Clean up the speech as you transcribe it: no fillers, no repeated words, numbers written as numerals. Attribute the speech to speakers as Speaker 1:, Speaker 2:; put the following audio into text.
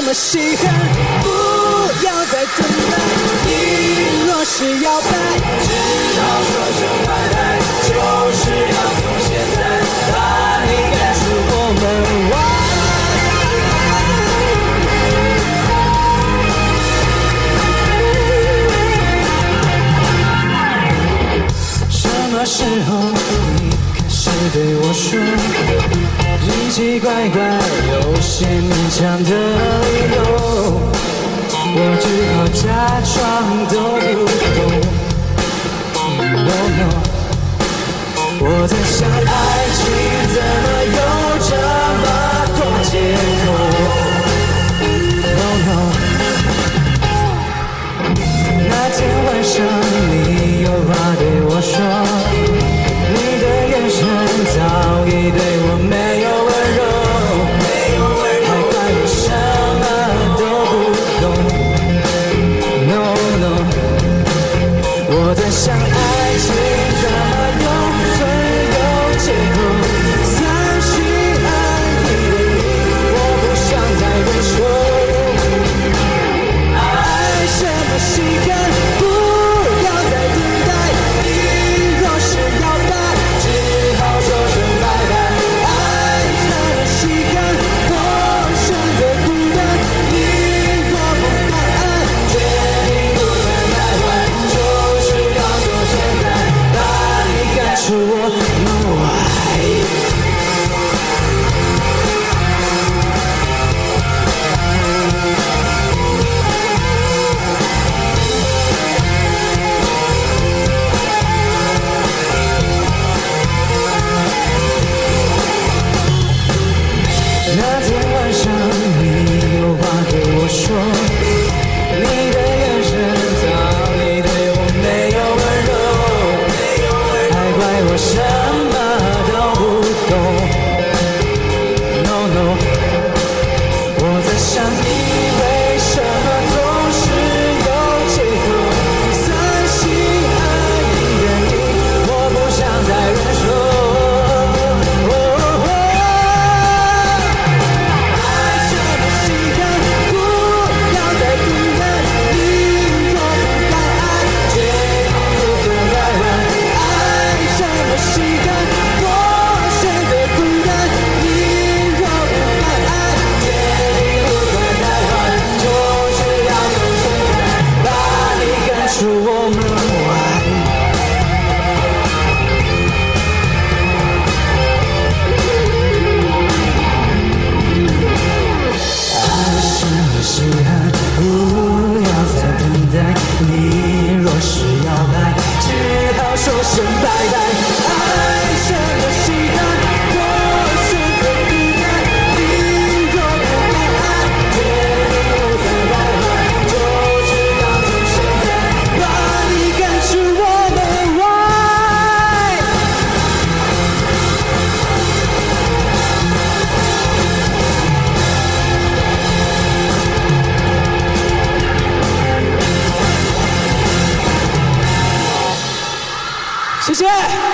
Speaker 1: 么稀罕，不要再等待。你若是要拜，只好说声拜拜，就是要从现在把你赶出我门外。什么时候你开始对我说奇奇怪怪有些勉强的理由，我只好假装都不懂。No no， 我在想爱情怎么有这么多借口。No no， 那天晚上你有话对我说，你的眼神早已对我没有温柔，还怪我什么都不懂。No no， 我在想爱情怎么用存有借口，三心二意的你，我不想再忍受。爱什么稀罕，不要再等待。你若是要拜，只好说声拜拜。爱什么稀罕，我选择孤单。你若不敢爱，决定不再徘徊，就是要从现在把你赶出我门外。那天晚上你有话对我说，你的眼神早已对我没有温柔，还怪我什么都不懂。No no， 我在想你为什么总是有借口，三心二意的你，我不想再忍受。出我门外，爱什么稀罕，不要再等待。你若是要来，只好说声拜拜。爱什么稀罕，我选择孤单。你若不敢爱，决定不再徘徊，就是要从现在把你赶出我门外。谢谢。